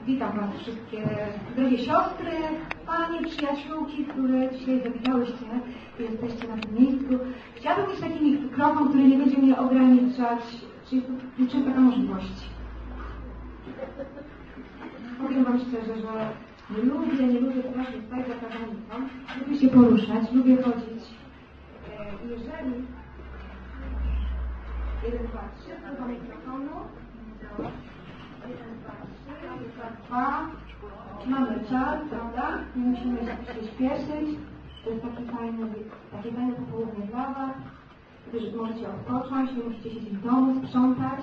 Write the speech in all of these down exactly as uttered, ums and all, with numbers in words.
Witam Was wszystkie drogie siostry, panie, przyjaciółki, które dzisiaj zawitałyście i jesteście na tym miejscu. Chciałabym mieć taki mikrofon, który nie będzie mnie ograniczać, czy jest niczym taka możliwość. Powiem Wam szczerze, że nie lubię, nie lubię właśnie stać za kazalnicą, lubię się poruszać, lubię chodzić. I jeżeli jeden, dwa, trzy, do mikrofonu. Jeden, dwa, trzy, jeden, dwa. Mamy czas, prawda? Nie musimy się śpieszyć. To jest taki fajny, takie fajne popołudnie dla Was, gdyż możecie odpocząć, nie musicie siedzieć w domu, sprzątać.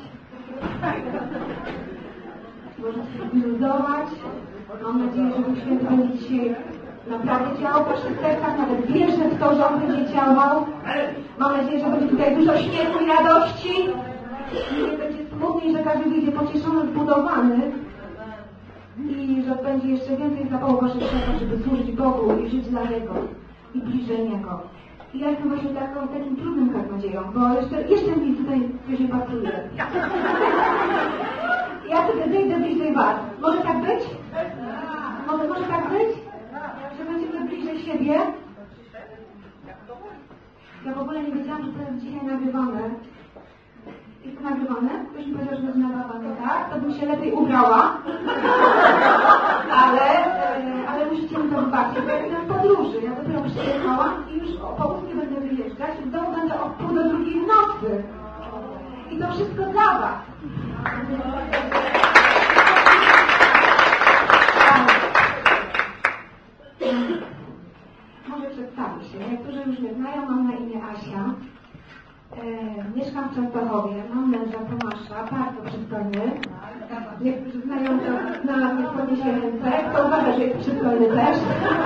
Możecie wyluzować. Mam nadzieję, że Duch Święty będzie dzisiaj naprawdę działał w Waszych sercach, nawet wierzę w to, że On będzie działał. Mam nadzieję, że będzie tutaj dużo śmiechu i radości. I nie będzie smutniej, że każdy wyjdzie pocieszony, zbudowany. I że będzie jeszcze więcej zapału w Waszych sercach, żeby służyć Bogu i żyć dla Niego i bliżej Niego. I ja jestem właśnie taką, takim trudnym kaznodzieją, bo jeszcze, jeszcze mi tutaj później pasuje. Ja sobie zejdę bliżej Was. Może tak być? Może, może tak być? Że będziemy bliżej siebie? Ja w ogóle nie wiedziałam, że to jest dzisiaj nagrywane. Jest to nagrywane? Ktoś mi powiedział, że będzie nagrywane, tak? To bym się lepiej ubrała. Ale, ale musicie mi to wybaczyć, bo ja jestem w podróży. Ja dopiero przyjechałam i już o południu będę wyjeżdżać. W domu będę o pół do drugiej w nocy. I to wszystko dla Was. Może przedstawię się. Niektórzy już mnie znają, mam na imię Asia. E, mieszkam w Częstochowie, mam męża Tomasza, bardzo przystojny. Niektórzy znają, to na mnie podniesie ręce, to uważa, że jest przystojny też.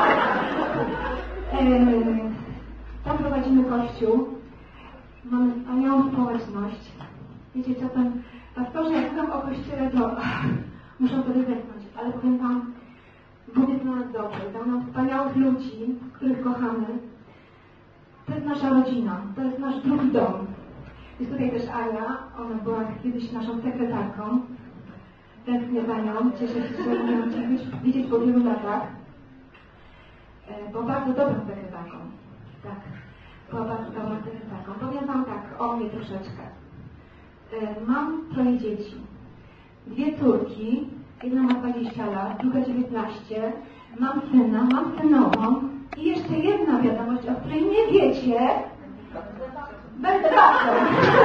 E, tam prowadzimy kościół. Mamy wspaniałą społeczność. Wiecie co, ten pastorzy, jak mówią o kościele, to ach, muszą sobie wetnąć, ale powiem Wam, Bóg jest dla nas dobry, dał nam wspaniałych ludzi, których kochamy. To jest nasza rodzina, to jest nasz drugi dom. Jest tutaj też Ania, ona była kiedyś naszą sekretarką. Tęsknię za nią, cieszę się, że umiem Cię widzieć po wielu latach. Była bardzo dobrą sekretarką. Tak, była bardzo dobrą sekretarką. Powiem Wam tak o mnie troszeczkę. Mam troje dzieci. Dwie córki, jedna ma dwadzieścia lat, druga dziewiętnaście. Mam syna, mam synową. I jeszcze jedna wiadomość, o której nie wiecie. Będę razem.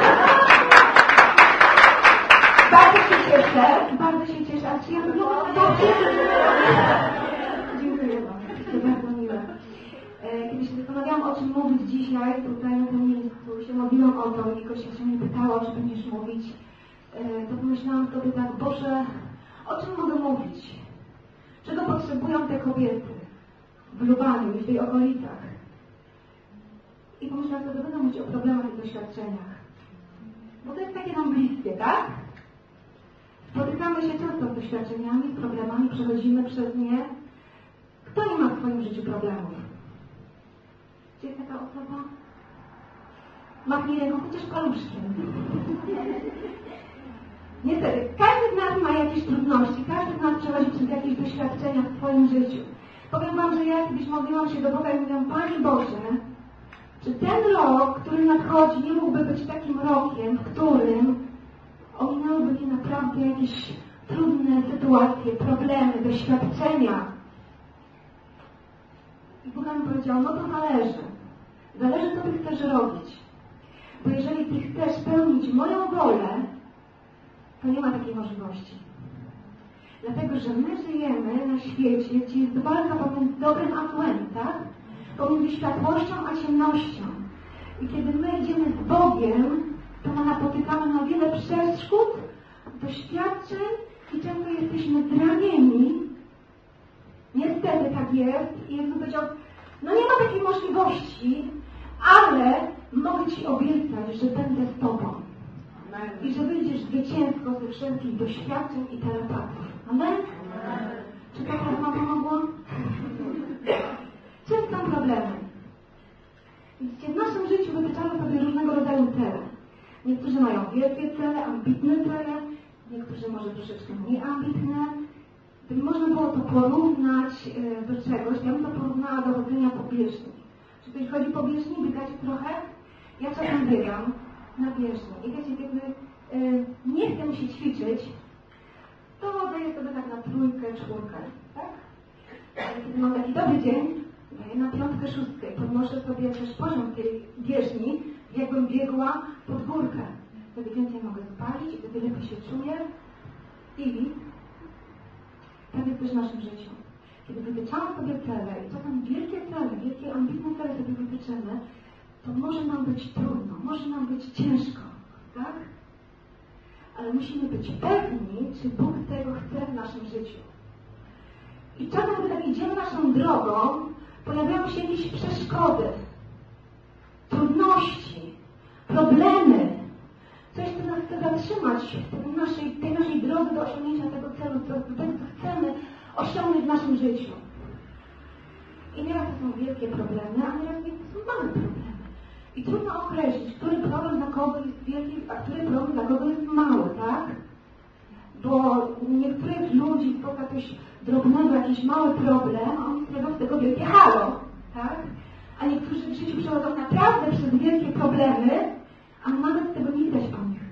Bardzo się cieszę, bardzo się cieszę. A czy ja wyglądam dobrze? Dziękuję bardzo, to bardzo miłe. Kiedy się zastanawiałam, o czym mówić dzisiaj, tutaj na tym miejscu, się modliłam o to i Gosia się mnie pytała, o czym będziesz mówić, to pomyślałam sobie tak, Boże, o czym mogę mówić? Czego potrzebują te kobiety w Lubaniu i w tej okolicach? I pomyślałam sobie, że będę mówić o problemach i doświadczeniach. Bo to jest takie nam bliskie, tak? Spotykamy się często z doświadczeniami, z problemami, przechodzimy przez nie. Kto nie ma w swoim życiu problemów? Gdzie jest taka osoba? Machnij ręką, chociaż paluszkiem. Niestety, każdy z nas ma jakieś trudności, każdy z nas przechodzi przez jakieś doświadczenia w swoim życiu. Powiem Wam, że ja kiedyś modliłam się do Boga i mówiłam, Panie Boże, czy ten rok, który nadchodzi, nie mógłby być takim rokiem, w którym ominęłyby mnie naprawdę jakieś trudne sytuacje, problemy, doświadczenia. I Bóg mi powiedział, no to zależy. Zależy, co Ty chcesz robić. Bo jeżeli Ty chcesz pełnić moją wolę, to nie ma takiej możliwości. Dlatego, że my żyjemy na świecie, gdzie jest walka pomiędzy dobrem a złem, tak? Pomiędzy światłością a ciemnością. I kiedy my idziemy z Bogiem, to my napotykamy na wiele przeszkód, doświadczeń i często jesteśmy zranieni. Niestety tak jest. I Jezus powiedział, no nie ma takiej możliwości, ale mogę Ci obiecać, że będę z Tobą. I że wyjdziesz zwycięsko ze wszelkich doświadczeń i telepatów. Amen? Czy ta forma pomogła? Czym są problemy? Widzicie, w naszym życiu wytyczamy sobie różnego rodzaju cele. Niektórzy mają wielkie cele, ambitne cele, niektórzy może troszeczkę mniej ambitne. gdyby można było to porównać do czegoś, ja bym to porównała do chodzenia po bieżni. Czy ktoś chodzi po bieżni, biegacie trochę? Ja czasem biegam na bieżni. I wiecie, kiedy y, nie chcę się ćwiczyć, to daję sobie tak na trójkę, czwórkę, tak? Ale kiedy mam taki dobry dzień, daję na piątkę, szóstkę i podnoszę sobie też poziom tej bieżni, jakbym biegła pod górkę. Wtedy więcej mogę spalić i wtedy lepiej się czuję. I tak jest też w naszym życiu. Kiedy wytyczamy sobie cele i czasem wielkie cele, wielkie ambitne cele sobie wytyczamy, to może nam być trudno, może nam być ciężko, tak? Ale musimy być pewni, czy Bóg tego chce w naszym życiu. I czasem, gdy tak idziemy naszą drogą, pojawiają się jakieś przeszkody, trudności, problemy, coś, co nas chce zatrzymać w naszej, tej naszej drodze do osiągnięcia tego celu, do tego, co chcemy osiągnąć w naszym życiu. I nieraz to są wielkie problemy, a nieraz to są małe problemy. I trudno określić, który problem dla kogo jest wielki, a który problem dla kogo jest mały, tak? Bo niektórych ludzi spotka coś drobnego, jakiś mały problem, a oni zrobią z tego wielkie halo, tak? A niektórzy w życiu przechodzą naprawdę przez wielkie problemy, a nawet tego nie widać po nich.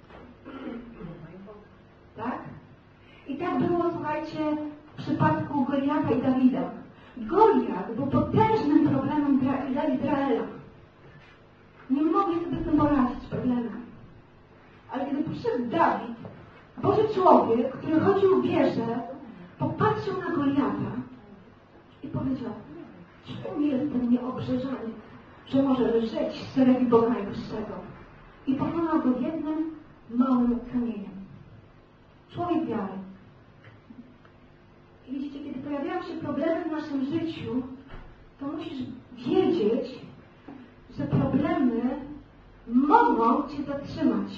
Tak? I tak było, słuchajcie, w przypadku Goliata i Dawida. Goliat był potężnym problemem dla Izraela. Nie mogli sobie z tym poradzić problemem. Ale kiedy przyszedł Dawid, Boży człowiek, który chodził w wieżę, popatrzył na Goliata i powiedział: czemu jest ten nieobrzeżany, że może lżeć z szeregi Boga Najwyższego? I pokonał go jednym małym kamieniem. Człowiek wiary. I widzicie, kiedy pojawiają się problemy w naszym życiu, to musisz wiedzieć, że problemy mogą Cię zatrzymać.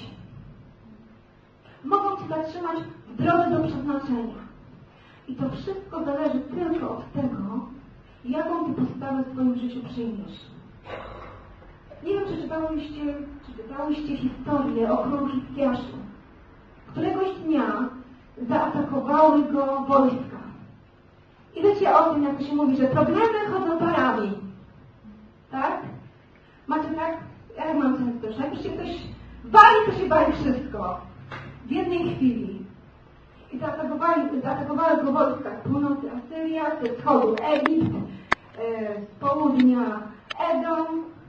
Mogą Cię zatrzymać w drodze do przeznaczenia. I to wszystko zależy tylko od tego, jaką Ty postawę w swoim życiu przyjmiesz. Nie wiem, czy czytałyście, czy czytałyście historię o królu Hizkiaszu. Któregoś dnia zaatakowały go wojska. I wiecie o tym, jak to się mówi, że problemy chodzą parami. Tak? Macie tak? Ja mam często, że jak się ktoś bali, to się bali wszystko. W jednej chwili. I zaatakowali, zaatakowały go wojska z północy Asyria, ze wschodu Egipt, z południa Edom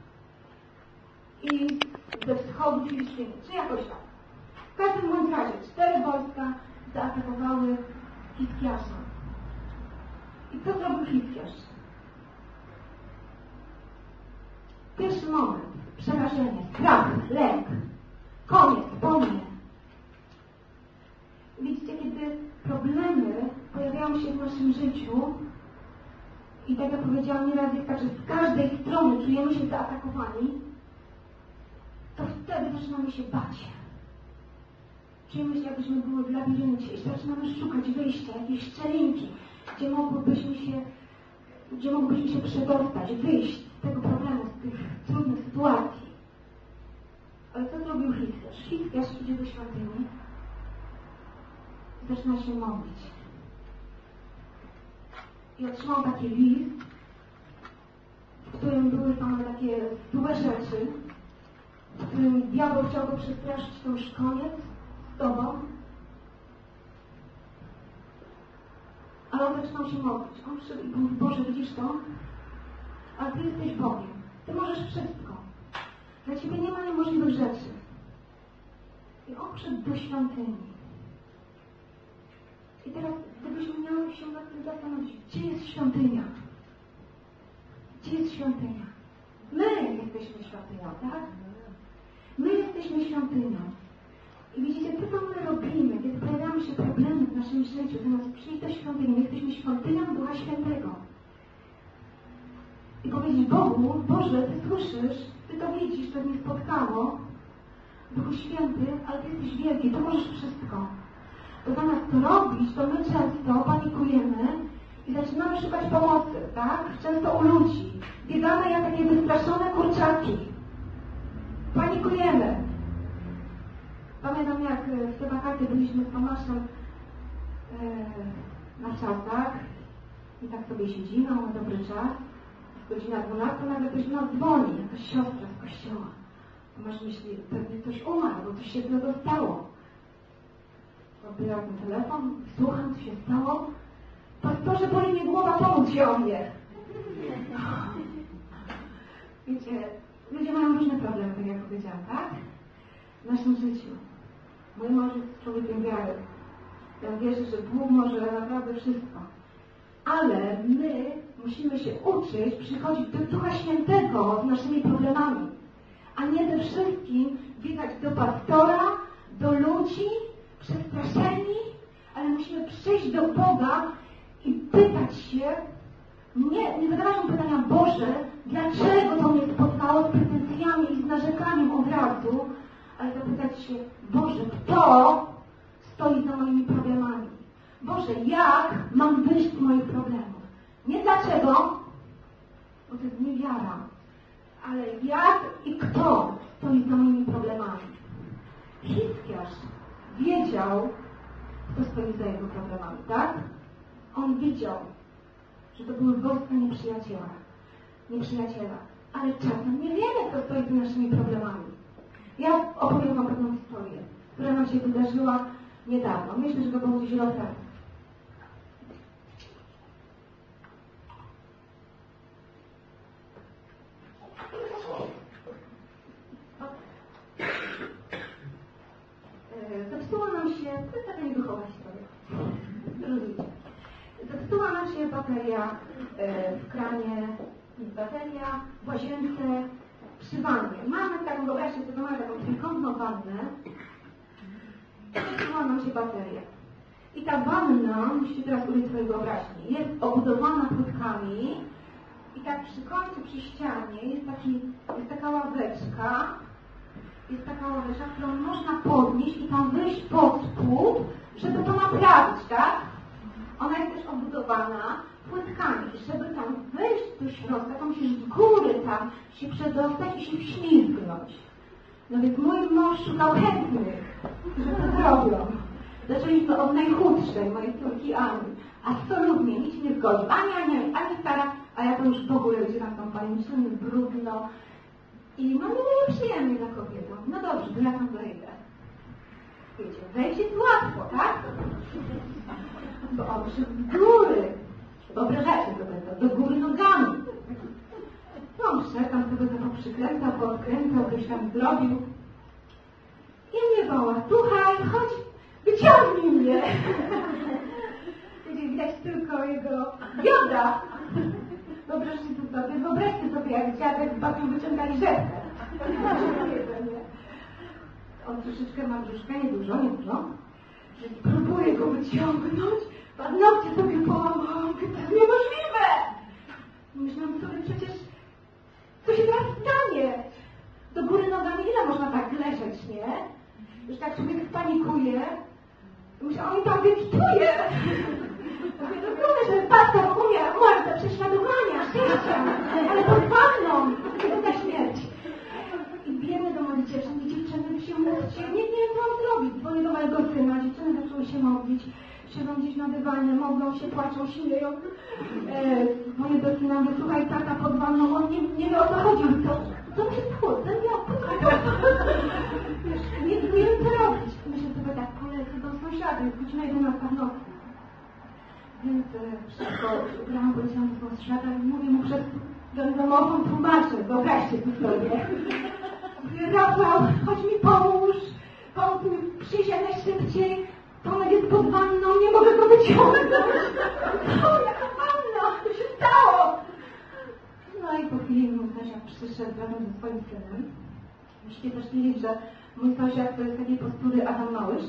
i ze wschodu Filistyny. Czy jakoś tak. W każdym bądź razie cztery wojska zaatakowały Hizkiasza. I co zrobił Hizkiasz? Pierwszy moment. Przerażenie, strach, lęk. Koniec, po mnie. Widzicie, kiedy problemy pojawiają się w naszym życiu i tak jak powiedziałam nieraz jest tak, że z każdej strony czujemy się zaatakowani, to wtedy zaczynamy się bać. Czujemy się, jakbyśmy były w labiryncie i zaczynamy szukać wyjścia, jakiejś szczelinki, gdzie mogłybyśmy się, gdzie mogłybyśmy się przedostać, wyjść z tego problemu, z tych trudnych sytuacji. Ale co zrobił Hizkiasz? Hizkiasz idzie do świątyni i zaczyna się modlić. I otrzymał taki list, w którym były same takie złe rzeczy, w którym diabeł chciał go przestraszyć, to już koniec z tobą. Ale on zaczynał się modlić. On przyszedł i mówi: Boże, widzisz to? Ale Ty jesteś Bogiem. Ty możesz wszystko. Dla Ciebie nie ma niemożliwych rzeczy. I on przyszedł do świątyni. I teraz, gdybyśmy miały się nad tym zastanowić, gdzie jest świątynia? Gdzie jest świątynia? My jesteśmy świątynią, tak? My jesteśmy świątynią. I widzicie, co to my robimy, kiedy pojawiają się problemy w naszym życiu, zamiast przyjść do świątyni, my jesteśmy świątynią Ducha Świętego. I powiedzieć Bogu: Boże, Ty słyszysz, Ty to widzisz, co mnie spotkało, Duchu Święty, ale Ty jesteś wielki, Ty możesz wszystko. To zamiast to robić, to my często panikujemy i zaczynamy szukać pomocy, tak? Często u ludzi. Biegamy jak takie wystraszone kurczaki. Panikujemy. Pamiętam, jak w te wakacje byliśmy z Tomaszem e, na czasach i tak sobie siedzimy, mamy dobry czas. Jest godzina dwunasta, nagle ktoś do nas dzwoni, jakaś siostra z kościoła. Masz myśli, pewnie ktoś umarł, bo coś się złego stało. Odbieram ten telefon, słucham, co się stało. Pastorze, boli mnie głowa, pomóż się o mnie. Wiecie, ludzie mają różne problemy, tak jak powiedziałam, tak? W naszym życiu. Mój mąż jest człowiekiem wiary. Ja wierzę, że Bóg może naprawdę wszystko. Ale my musimy się uczyć przychodzić do Ducha Świętego z naszymi problemami, a nie ze wszystkim biegać do pastora, do ludzi, przestraszeni, ale musimy przyjść do Boga i pytać się, nie, nie zadawać mu pytania, Boże, dlaczego to mnie spotkało z pretensjami i z narzekaniem od razu, ale zapytać się, Boże, kto stoi za moimi problemami? Boże, jak mam wyjść z moich problemów? Nie dlaczego, bo to jest niewiara, ale jak i kto stoi za moimi problemami. Hizkiasz wiedział, kto stoi za jego problemami, tak? On widział, że to były wojska nieprzyjaciela, nieprzyjaciela, ale czasem nie wiemy, kto stoi za naszymi problemami. Ja opowiem wam pewną historię, która nam się wydarzyła niedawno. Myślę, że to było gdzieś rok temu. Zepsuła nam się, to jest taka nieduchowa historia. Rozumiecie. Zepsuła nam się bateria w kranie, bateria w łazience, przy wannie. Mamy taką, wyobraźcie sobie, mamy taką trójkątną wannę. Zepsuła nam się bateria. I ta wanna, musicie teraz użyć swojej wyobraźni, jest obudowana płytkami i tak przy końcu, przy ścianie jest, taki, jest taka ławeczka, jest taka ławeczka, którą można podnieść i tam wyjść pod spód, żeby to naprawić, tak? Ona jest też obudowana płytkami. Żeby tam wejść do środka, to musisz z góry tam się przedostać i się wślizgnąć. No więc mój mąż szukał chętnych, którzy to zrobią. Zaczęliśmy od najchudszej, mojej córki Ani. Absolutnie, nic nie zgodził. Ani, ani, ani stara, a ja to już w ogóle, gdzie tam tą paniczny, brudno. I no nie było przyjemnie dla kobietą. No dobrze, to ja tam wejdę. Wiecie, wejść jest łatwo, tak? Bo on przyszedł z góry. Wyobrażacie sobie to, do góry nogami. No on szedł, tam sobie to poprzykręcał, podkręcał, coś tam zrobił. I mnie woła, słuchaj, chodź, wyciągnij mnie. Wiecie, widać tylko jego biodra. Wyobraźcie sobie, wyobraźcie sobie, jak dziadek z babcią wyciągali rzepkę. On troszeczkę ma brzuszka, nie dużo, nie dużo. Że próbuję go wyciągnąć, paznokcie sobie połamałam, to jest niemożliwe. Myślałam sobie, przecież co się teraz stanie? Do góry nogami ile można tak leżeć, nie? Już tak człowiek spanikuje. Myślałam, on tam wykituje. Mówię, to trudne, że pastor umie, umarł za prześladowania, szczęścia, ale pod wanną, to ta śmierć. I biegnę do mojej dziewczyny, dziewczyny się módlcie, nie, nie wiem co mam zrobić. Dzwonię do mojego syna, dziewczyny zaczęły się modlić, siedzą gdzieś na dywanie, modlą się, płaczą, śmieją. E, dzwonię do syna, mówię, słuchaj, tata pod wanną, on nie, nie wie o co chodzi, to, to mi się schudza, ja nie, nie wiem co robić. Myślę sobie tak, polecę do sąsiada, jest godzina jedenasta w nocy. Więc e, wszystko ubrałam, poleciałam do sąsiada i mówię mu przez domową tłumaczę, wyobraźcie sobie. Mówię, Rafał, chodź mi pomóż, pomóż mi przyjść jak najszybciej, Tomek jest pod wanną, nie mogę go wyciągnąć. O, jaka wanna, co się stało? No i po chwili mój sąsiad przyszedł razem ze swoim synem. Musicie też wiedzieć, że mój sąsiad to jest takiej postury Adam Małysz.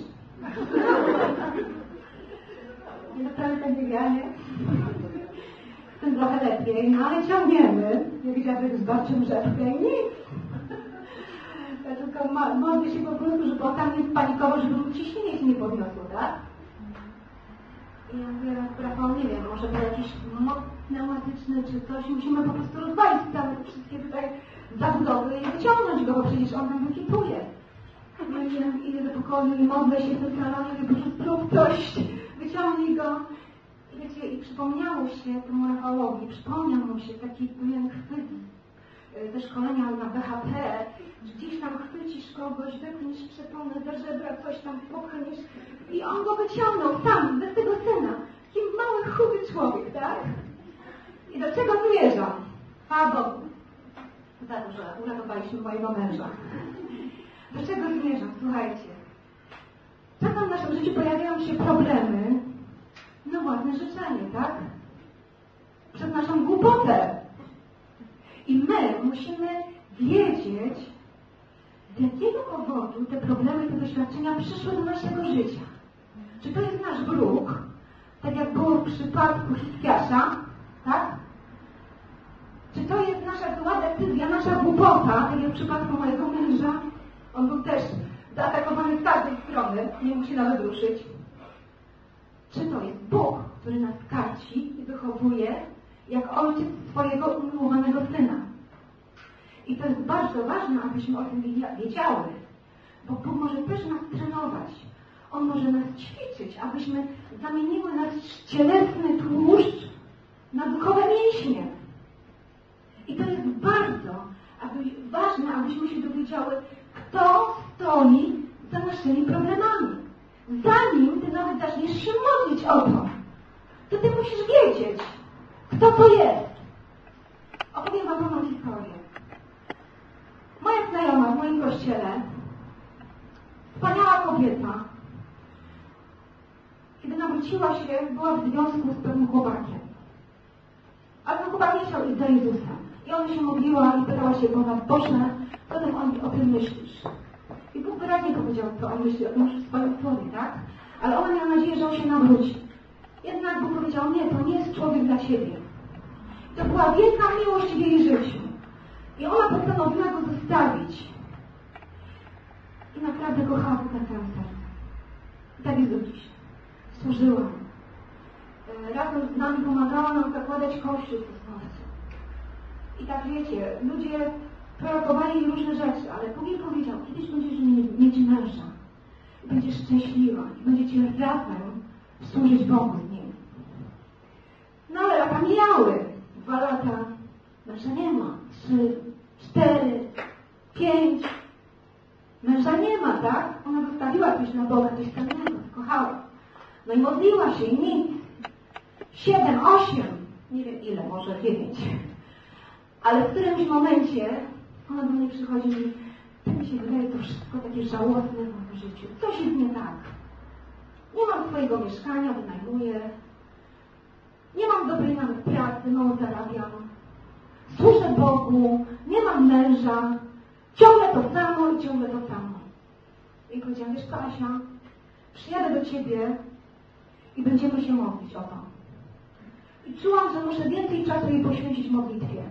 Naprawdę tak bieganie. Z tym trochę lepiej, no ale ciągniemy. Jak dziadek z babcią rzepkę i nic. Ja tylko modlę się po prostu, żeby on tam nie spanikował, żeby mu ciśnienie się nie podniosło, tak? I ja mówię, Rafał, nie wiem, może był jakiś moc pneumatyczny czy coś. Musimy po prostu rozwalić całe te wszystkie tutaj zabudowy i wyciągnąć go, bo przecież on tam wykipuje. No i ja idę do pokoju i modlę się w tym salonie, żeby po prostu sprób coś, wyciągnij go. I wiecie, i przypomniało się temu Rafałowi, przypomniał mu się taki pewien chwyt ze szkolenia na B H P, że gdzieś tam chwycisz kogoś, wypniesz przeponę za żebra, coś tam popchniesz i on go wyciągnął sam, bez tego syna. Taki mały, chudy człowiek, tak? I do czego zmierzam? Chwała Bogu. Za to, że uratowaliśmy mojego męża. Do czego zmierzam? Słuchajcie. Czasem w naszym życiu pojawiają się problemy na własne życzenie, tak? Przez naszą głupotę. I my musimy wiedzieć, z jakiego powodu te problemy, te doświadczenia przyszły do naszego życia. Czy to jest nasz wróg, tak jak było w przypadku Hiskiasza, tak? Czy to jest nasza zła decyzja, nasza głupota, tak jak w przypadku mojego męża? On był też zaatakowany z każdej strony, nie mógł się nawet ruszyć. Czy to jest Bóg, który nas karci i wychowuje jak ojciec swojego umiłowanego syna? I to jest bardzo ważne, abyśmy o tym wiedziały, bo Bóg może też nas trenować. On może nas ćwiczyć, abyśmy zamieniły nasz cielesny tłuszcz na duchowe mięśnie. I to jest bardzo aby, ważne, abyśmy się dowiedziały, kto stoi za naszymi problemami. Zanim Ty nawet zaczniesz się modlić o to, to Ty musisz wiedzieć, kto to jest. Opowiem Wam pewną historię. Moja znajoma w moim kościele, wspaniała kobieta, kiedy nawróciła się, była w związku z pewnym chłopakiem. A ten chłopak nie chciał iść za Jezusem. I ona się modliła i pytała się Boga, Boże, co Ty o tym myślisz? I Bóg wyraźnie powiedział, co on myśli o tym w swoim słowie, tak? Ale ona miała nadzieję, że on się nawróci. Jednak Bóg powiedział, nie, to nie jest człowiek dla siebie. To była wielka miłość w jej życiu. I ona postanowiła go zostawić. I naprawdę kochała go na całym sercu. I tak jest do dziś. Służyła. Razem z nami pomagała nam zakładać kościół w Sosnowcu. I tak wiecie, ludzie prorokowali różne rzeczy, ale Bóg jej powiedział, kiedyś będziesz mieć męża. I będziesz szczęśliwa. I będziecie razem służyć Bogu z nim. No ale lata mijały. Dwa lata. Męża nie ma. Trzy, cztery, pięć. Męża nie ma, tak? Ona zostawiła coś na Boga, coś cennego, kochała. No i modliła się i nic. Siedem, osiem, nie wiem ile, może dziewięć. Ale w którymś momencie ona do mnie przychodzi i mówi, tak mi się wydaje to wszystko takie żałosne w moim życiu. Coś jest nie tak. Nie mam swojego mieszkania, wynajmuję. Nie mam dobrej nawet pracy, mało zarabiam. Służę Bogu, nie mam męża. Ciągle to samo i ciągle to samo. I powiedziałam, wiesz Kasia, przyjadę do Ciebie i będziemy się modlić o to. I czułam, że muszę więcej czasu jej poświęcić modlitwie.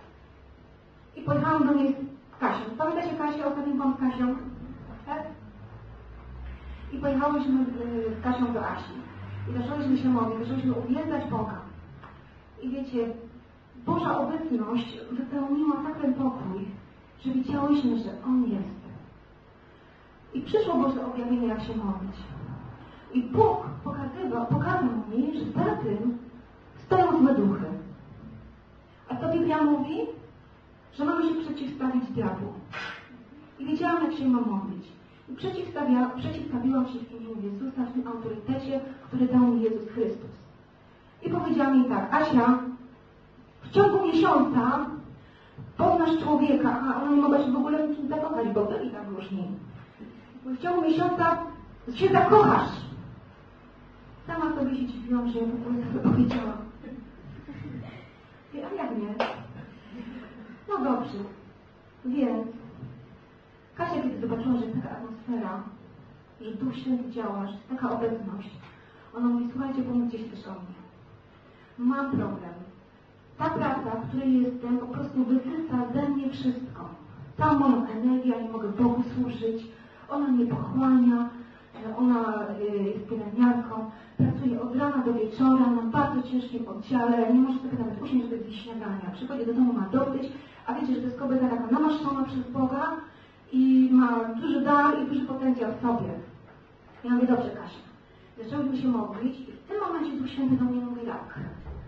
I pojechałam do niej z Kasią. Pamiętacie Kasię? Ostatnio byłam z Kasią. Tak? I pojechałyśmy z Kasią do Asi. I zaczęłyśmy się modlić, zaczęłyśmy uwielbiać Boga. I wiecie, Boża obecność wypełniła tak ten pokój, że widziałyśmy, że On jest. I przyszło Boże objawienie, jak się modlić. I Bóg pokazywał, pokazał mi, że za tym stoją złe duchy. A co Biblia mówi? Że mamy się przeciwstawić diabłu. I wiedziałam, jak się mam modlić. I przeciwstawia, przeciwstawiłam się w imieniu Jezusa, w tym autorytecie, który dał mi Jezus Chrystus. I powiedziałam jej tak, Asia, w ciągu miesiąca poznasz człowieka, a ona nie mogła się w ogóle w kim zakochać, bo byli tak różni. W ciągu miesiąca się zakochasz. Sama sobie się dziwiłam, że ja w ogóle tak powiedziałam. A jak nie? No dobrze. Więc Kasia, kiedy zobaczyła, że jest taka atmosfera, że Duch Święty działa, że jest taka obecność, ona mówi, słuchajcie, pomóżcie się też o mnie. Mam problem. Ta praca, w której jestem, po prostu wysysa ze mnie wszystko. Całą moją energię, ja nie mogę Bogu służyć, ona mnie pochłania, ona jest pielęgniarką, pracuje od rana do wieczora na bardzo ciężkim oddziale, nie może sobie nawet usiąść, żeby zjeść śniadania. Przychodzi do domu, ma dosyć, a wiecie, że to jest kobieta taka namaszczona przez Boga i ma duży dar i duży potencjał w sobie. Ja mówię, dobrze Kasia, zaczęłyśmy się modlić i w tym tym momencie Duch Święty do mnie mówi tak.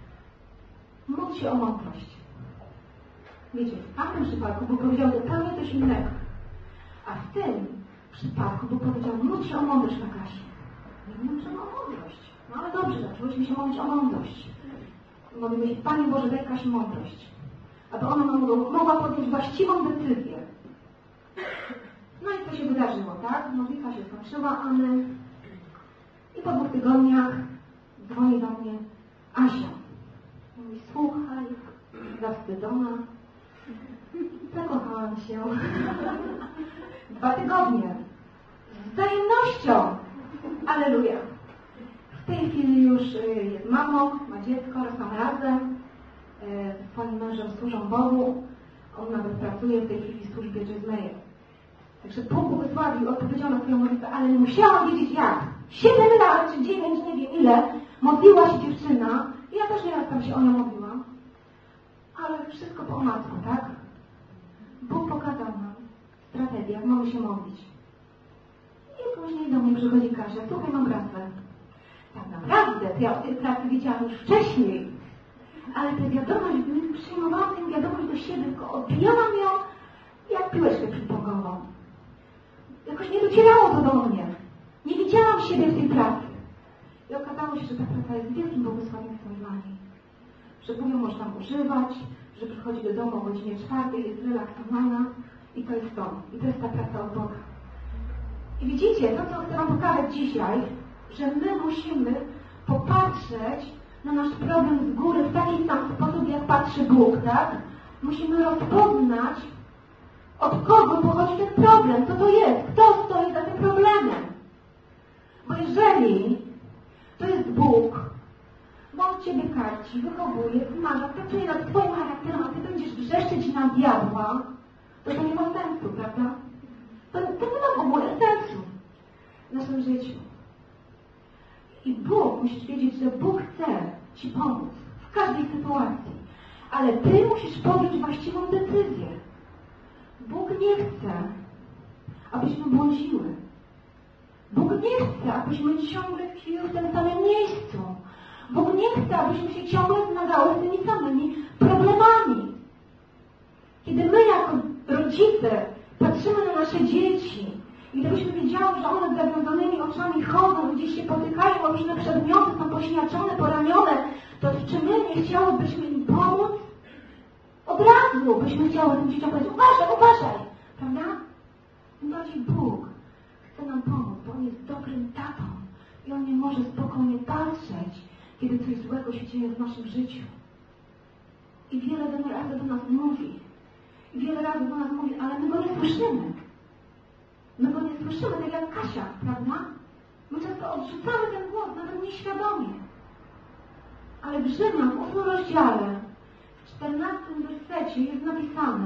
Módl się o mądrość. Wiecie, w tamtym przypadku Bóg powiedział zupełnie coś innego. A w tym przypadku Bóg powiedział, módl się o mądrość, Kasiu. Nie wiem, czemu o mądrość. No ale dobrze, zaczęłyśmy się modlić o mądrość. Modlimy się, Panie Boże, daj Kasi mądrość. Aby ona mogła podjąć właściwą decyzję. No i co się wydarzyło, tak? Modlitwa się skończyła, Anny. I po dwóch tygodniach dzwoni do mnie Asia. Mówi, słuchaj, zawstydzona. Zakochałam się. Dwa tygodnie. Z wzajemnością. Alleluja. W tej chwili już jest mamą, ma dziecko, rosną razem. Z swoim mężem służą Bogu. On nawet pracuje w tej chwili w służbie Jazzmeyer. Także Bóg błogosławił, odpowiedział na swoją modlitwę, ale nie musiałam wiedzieć jak. Siedem lat, czy dziewięć, nie wiem ile, modliła się dziewczyna. I ja też nieraz tam się o nią modliłam. Ale wszystko po omacku, tak? Bóg pokazał nam strategię, jak mamy się modlić. I później do mnie przychodzi Kasia, słuchaj, mam pracę. Tak naprawdę, to ja o tej pracy wiedziałam już wcześniej. Ale tę wiadomość, przyjmowałam tę wiadomość do siebie, tylko odbijałam ją jak piłeczkę ping-pongową. Jakoś nie docierało to do mnie. Nie widziałam siebie w tej pracy. I okazało się, że ta praca jest wielkim błogosławieństwem dla niej. Że Bóg ją może tam używać, że przychodzi do domu o godzinie czwartej, jest relaksowana i to jest to. I to jest ta praca od Boga. I widzicie, to co chcę wam pokazać dzisiaj, że my musimy popatrzeć na nasz problem z góry w taki sam sposób, jak patrzy Bóg, tak? Musimy rozpoznać, od kogo pochodzi ten problem, co to jest, kto stoi za tym problemem. Bo jeżeli to jest Bóg, bo On Ciebie karci, wychowuje, wymaga, pracuje nad Twoim charakterem, a Ty będziesz wrzeszczeć na diabła, to to nie ma sensu, prawda? To, to nie ma w ogóle sensu w naszym życiu. I Bóg, musisz wiedzieć, że Bóg chce Ci pomóc w każdej sytuacji, ale Ty musisz podjąć właściwą decyzję. Bóg nie chce, abyśmy błądziły. Bóg nie chce, abyśmy ciągle tkwiły w tym samym miejscu. Bóg nie chce, abyśmy się ciągle zmagały z tymi samymi problemami. Kiedy my jako rodzice patrzymy na nasze dzieci i gdybyśmy wiedziały, że one z zawiązanymi oczami chodzą, gdzieś się potykają o różne przedmioty, są pośniaczone, poranione, to czy my nie chciałybyśmy im pomóc? Od razu byśmy chciały tym dzieciom powiedzieć, uważaj, uważaj, prawda? Tym bardziej Bóg chce nam pomóc, bo On jest dobrym tatą i On nie może spokojnie patrzeć, kiedy coś złego się dzieje w naszym życiu. I wiele razy do nas mówi, i wiele razy do nas mówi, ale my Go nie słyszymy. My Go nie słyszymy, tak jak Kasia, prawda? My często odrzucamy ten głos, nawet nieświadomie. Ale w Rzymian, w ósmym rozdziale, w czternastym wersecie jest napisane,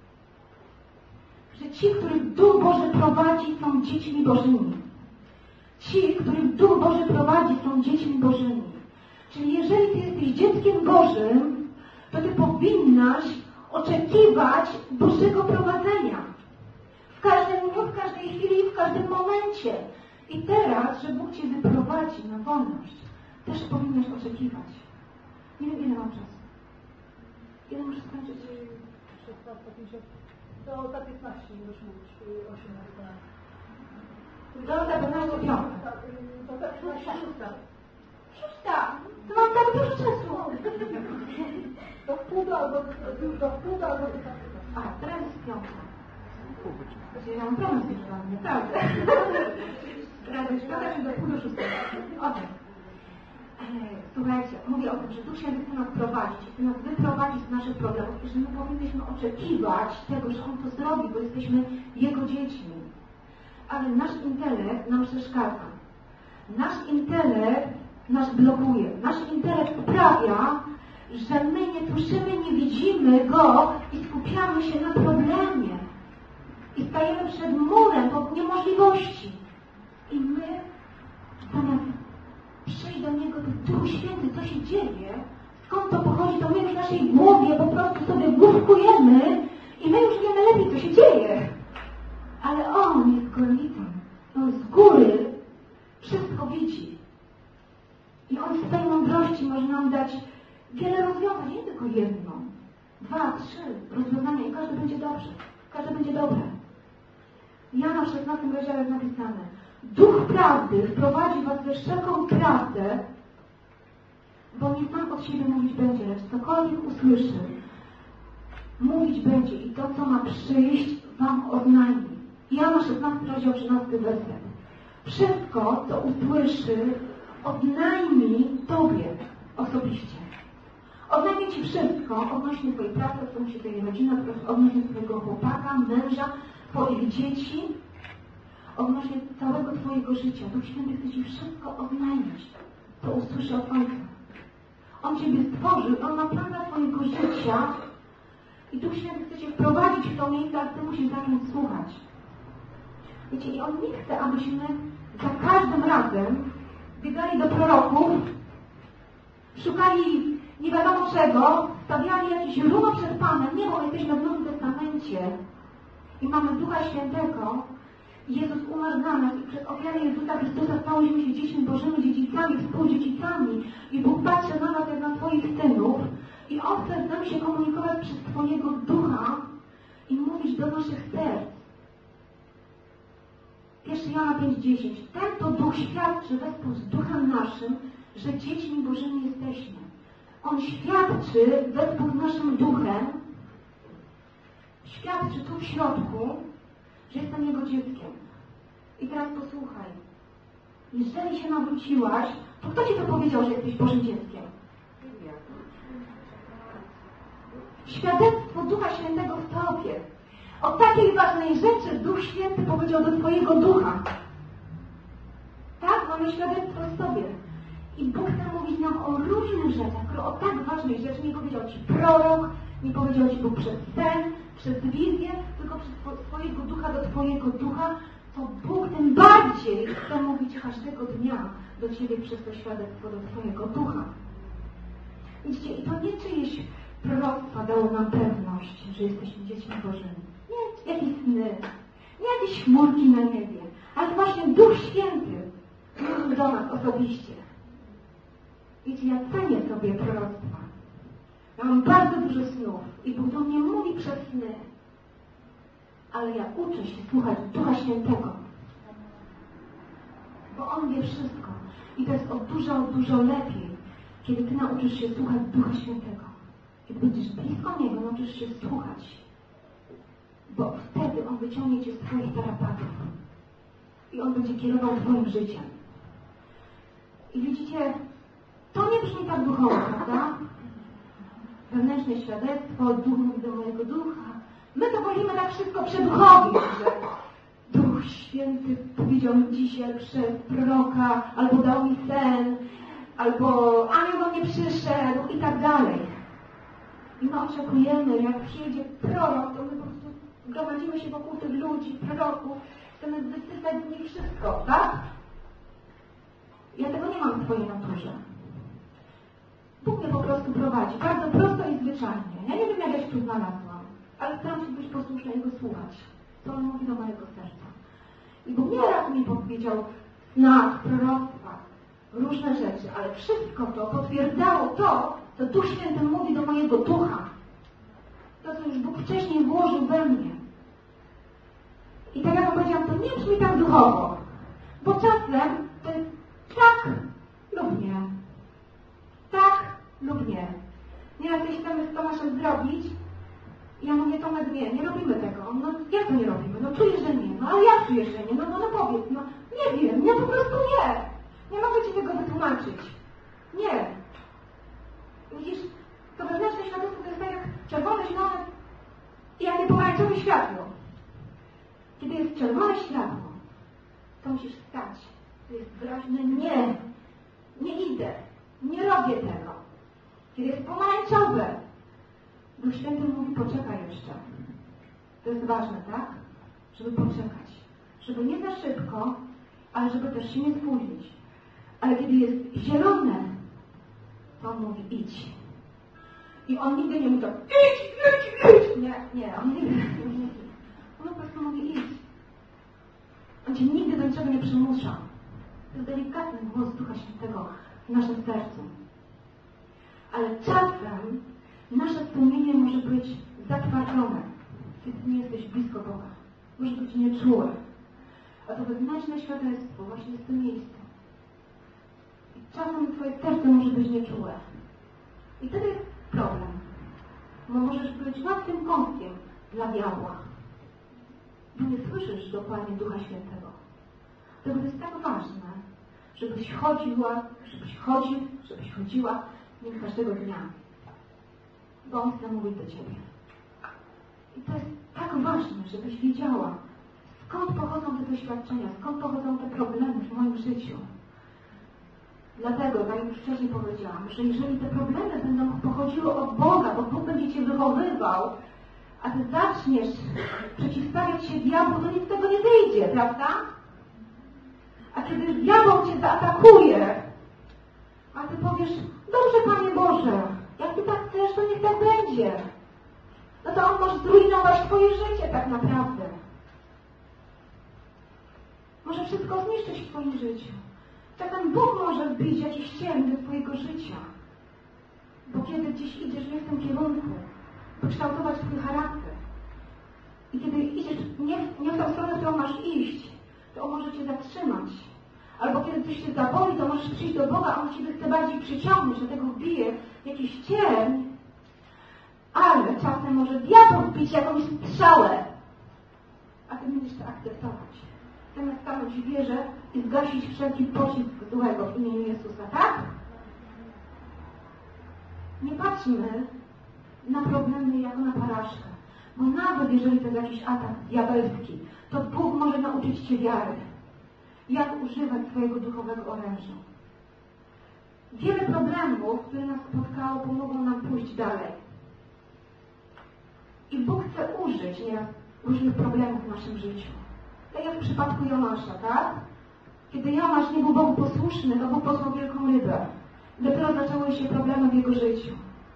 że ci, których Duch Boży prowadzi, są dziećmi Bożymi. Ci, których Duch Boży prowadzi, są dziećmi Bożymi. Czyli jeżeli Ty jesteś dzieckiem Bożym, to Ty powinnaś oczekiwać Bożego prowadzenia. W każdym dniu, w każdej chwili i w każdym momencie. I teraz, że Bóg Cię wyprowadzi na wolność, też powinnaś oczekiwać. Nie wiem, ile mam czasu. Ile muszę skończyć? szesnasta pięćdziesiąt. Do za piętnaście już mówić, osiem na wykonanie. Do za piętnaście piątka. Do za piętnaście szósta. Szósta! To mam tak dużo czasu. Do wpół albo do wpół albo do A, teraz jest piątka. Ja mam problem z liczbami, naprawdę. Teraz jest piątka, czyli do pół do szóstego. Okej. Słuchajcie, mówię o tym, że Duch Święty chce nas prowadzić, chce nas wyprowadzić z naszych problemów i że my powinniśmy oczekiwać tego, że On to zrobi, bo jesteśmy Jego dziećmi. Ale nasz intelekt nam przeszkadza. Nasz intelekt nas blokuje. Nasz intelekt sprawia, że my nie słyszymy, nie widzimy Go i skupiamy się na problemie. I stajemy przed murem od niemożliwości. I my zamiast przyjść do Niego, to Duch Święty, co się dzieje, skąd to pochodzi, to my już w naszej głowie po prostu sobie główkujemy i my już wiemy lepiej, co się dzieje. Ale On jest gorliwym. On z góry wszystko widzi. I On w swojej mądrości może nam dać wiele rozwiązań, nie tylko jedno, dwa, trzy rozwiązania i każde będzie dobrze. Każde będzie dobre. Jana w szesnastym rozdziale jest napisane: Duch prawdy wprowadzi was we wszelką prawdę, bo nie sam od siebie mówić będzie, lecz cokolwiek usłyszy, mówić będzie i to, co ma przyjść, wam oznajmi. Jana szesnasty rozdział, trzynasty werset. Wszystko, co usłyszy, oznajmi tobie osobiście. Oznajmie ci wszystko odnośnie twojej pracy, odnośnie twojej rodziny, odnośnie twojego chłopaka, męża, twoich dzieci, odnośnie całego twojego życia. Duch Święty chce ci wszystko oznajmić, co usłyszy od Ojca. On ciebie stworzył, On ma plan dla twojego życia i Duch Święty chce cię wprowadzić w to miejsce, ale ty musisz zacząć słuchać. Wiecie, i On nie chce, abyśmy za każdym razem biegali do proroków, szukali nie wiadomo czego, stawiali jakieś runo przed Panem. Nie, bo jesteśmy w Nowym Testamencie i mamy Ducha Świętego. Jezus umarł za nas i przez ofiarę Jezusa Chrystusa stałyśmy się dziećmi Bożymi, dziedzicami, współdziedzicami i Bóg patrzy na nas jak na swoich synów i On chce z nami się komunikować przez Twojego Ducha i mówić do naszych serc. Pierwszy Jana pięć dziesięć. Ten to Duch świadczy wespół z Duchem naszym, że dziećmi Bożymi jesteśmy. On świadczy wespół z naszym duchem, świadczy tu w środku, że jestem Jego dzieckiem. I teraz posłuchaj. Jeżeli się nawróciłaś, to kto Ci to powiedział, że jesteś Bożym dzieckiem? Świadectwo Ducha Świętego w Tobie. O takiej ważnej rzeczy Duch Święty powiedział do Twojego ducha. Tak? Mamy świadectwo w sobie. I Bóg chce mówić nam o różnych rzeczach, które o tak ważnej rzeczy nie powiedział Ci prorok, nie powiedział Ci Bóg przez sen, przez wizję, tylko przez Twojego ducha do Twojego ducha, to Bóg tym bardziej chce mówić każdego dnia do Ciebie przez to świadectwo do Twojego ducha. Widzicie, i to nie czyjeś proroctwa dało nam pewność, że jesteśmy dziećmi Bożymi. Nie jakieś sny, nie jakieś chmurki na niebie, ale właśnie Duch Święty mówił do nas osobiście. Wiecie, ja cenię sobie proroctwa. Ja mam bardzo dużo snów i Bóg do mnie mówi przez sny. Ale ja uczę się słuchać Ducha Świętego. Bo On wie wszystko. I to jest o dużo, dużo lepiej, kiedy Ty nauczysz się słuchać Ducha Świętego. Kiedy będziesz blisko Niego, nauczysz się słuchać. Bo wtedy On wyciągnie Cię z Twoich tarapatów. I On będzie kierował Twoim życiem. I widzicie, to nie brzmi tak duchowo, prawda? Wewnętrzne świadectwo, Duch mówi do mojego ducha. My to wolimy tak wszystko przeduchowi, że Duch Święty powiedział mi dzisiaj przez proroka, albo dał mi sen, albo anioł do mnie przyszedł i tak dalej. I my oczekujemy, jak przyjdzie prorok, to my po prostu gromadzimy się wokół tych ludzi, proroków, chcemy wysypać z nich wszystko, tak? Ja tego nie mam w swojej naturze. Bóg mnie po prostu prowadzi, bardzo prosto i zwyczajnie. Ja nie wiem, jak ja się tu znalazłam, ale staram się być posłuszna i Go słuchać, co On mówi do mojego serca. I Bóg nie raz mi powiedział w snach, proroctwach, różne rzeczy, ale wszystko to potwierdzało to, co Duch Święty mówi do mojego ducha. To, co już Bóg wcześniej włożył we mnie. I tak jak Wam powiedziałam, to nie brzmi tak duchowo, bo czasem to jest tak lub nie. Tak lub nie. Nieraz jeśli chcemy z Tomaszem zrobić, i ja mówię, Tomek, nie, nie robimy tego. No jak to nie robimy? No czujesz, że nie. No ale ja czuję, że nie. No, no, no powiedz, no nie wiem, nie, po prostu nie. Nie mogę Ci tego wytłumaczyć. Nie. Widzisz, to wewnętrzne świadectwo to jest tak jak czerwone, zielone i jakie pomarańczowe światło. Kiedy jest czerwone światło, to musisz wstać. To jest wyraźne nie. Nie idę. Nie robię tego. Kiedy jest pomarańczowe, Duch Święty mówi, poczekaj jeszcze. To jest ważne, tak? Żeby poczekać. Żeby nie za szybko, ale żeby też się nie spóźnić. Ale kiedy jest zielone, to on mówi, idź. I on nigdy nie mówi to, idź, idź, idź. Nie, nie, on nigdy nie mówi. On po prostu mówi, idź. On Cię nigdy do niczego nie przymusza. To jest delikatny głos Ducha Świętego. w naszym sercu. Ale czasem nasze sumienie może być zatwardzone, kiedy nie jesteś blisko Boga. Może być nieczułe. A to wewnętrzne świadectwo właśnie jest w tym miejscu. I czasem twoje serce może być nieczułe. I wtedy jest problem. Bo możesz być łatwym kąskiem dla diabła. Bo nie słyszysz dokładnie Ducha Świętego. Dlatego to jest tak ważne, żebyś chodziła, żebyś chodził, żebyś chodziła nim każdego dnia. Bo On chce mówić do ciebie. I to jest tak ważne, żebyś wiedziała, skąd pochodzą te doświadczenia, skąd pochodzą te problemy w moim życiu. Dlatego, tak jak już wcześniej powiedziałam, że jeżeli te problemy będą pochodziły od Boga, bo Bóg będzie cię wychowywał, a ty zaczniesz przeciwstawiać się diabłu, to nic z tego nie wyjdzie, prawda? A kiedy diabeł cię zaatakuje, a ty powiesz, dobrze Panie Boże, jak ty tak chcesz, to niech tak będzie. No to on może zrujnować twoje życie tak naprawdę. Może wszystko zniszczyć w twoim życiu. Czasem Bóg może wbić jakiś cień do twojego życia. Bo kiedy gdzieś idziesz nie w tym kierunku, by kształtować twój charakter. I kiedy idziesz nie, nie w tą stronę, w którą masz iść, to on może cię zatrzymać. Albo kiedy coś cię zaboli, to możesz przyjść do Boga, a on ciebie chce bardziej przyciągnąć, dlatego wbije jakiś cień, ale czasem może diabeł wbić jakąś strzałę, a ty będziesz to akceptować. Zamiast stanąć w wierze i zgasić wszelki pocisk złego w imieniu Jezusa, tak? Nie patrzmy na problemy jako na porażkę, bo nawet jeżeli to jest jakiś atak diabelski, to Bóg może nauczyć cię wiary. Jak używać swojego duchowego oręża. Wiele problemów, które nas spotkało, pomogą nam pójść dalej. I Bóg chce użyć nieraz różnych problemów w naszym życiu. Tak jak w przypadku Jonasza, tak? Kiedy Jonasz nie był Bogu posłuszny, to Bóg posłał wielką rybę. Dopiero zaczęły się problemy w jego życiu.